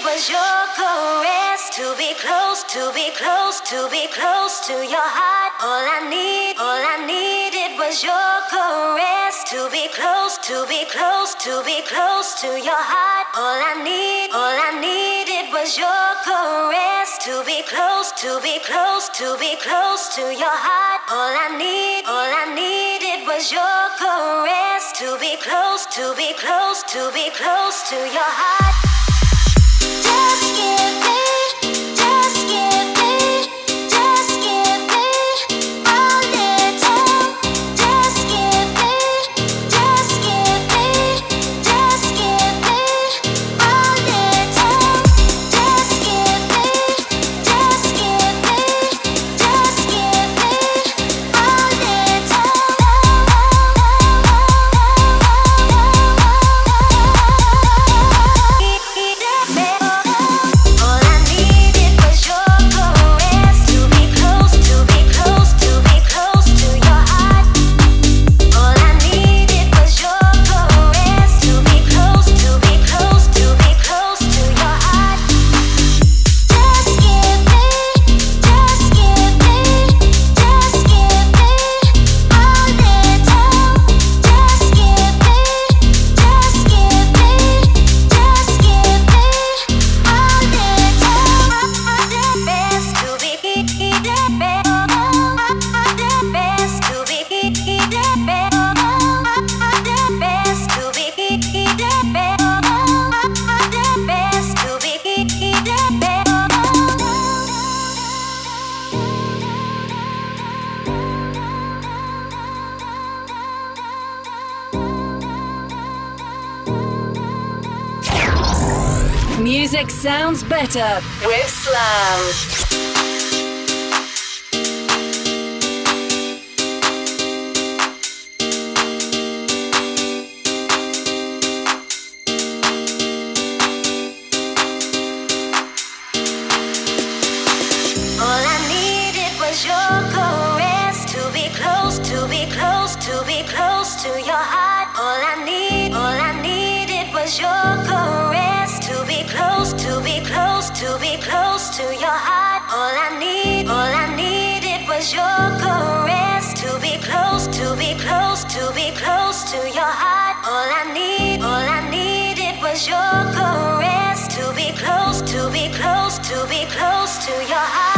was your caress. To be close, to be close, to be close to your heart. All I needed was your caress. To be close, to be close, to be close to your heart. All I needed was your caress. To be close, to be close, to be close to your heart. All I needed was your caress. To be close, to be close, to be close to your heart. Just give me, just give me, just give me a little. Just give me, just give me, just give me a little. Just give me, just give me, just give me a little. All I needed was your caress. To be close, to be close, to be close to your heart. All I needed was your caress. To be close, to be close, to be close to your heart. Just give me, just give me, just give me a little. Just give me, just give me, just give me a little. The best to be the best. The best to be the best. The best to be the best. The best to be the best. Music sounds better with Slam. All I needed was your caress. To be close, to be close, to be close to your heart. All I needed was your caress. To be close, to be close, to be close to your heart. All I needed was your caress. To be close, to be close, to be close to your heart. All I needed was your caress. To be close, to be close, to be close to your heart.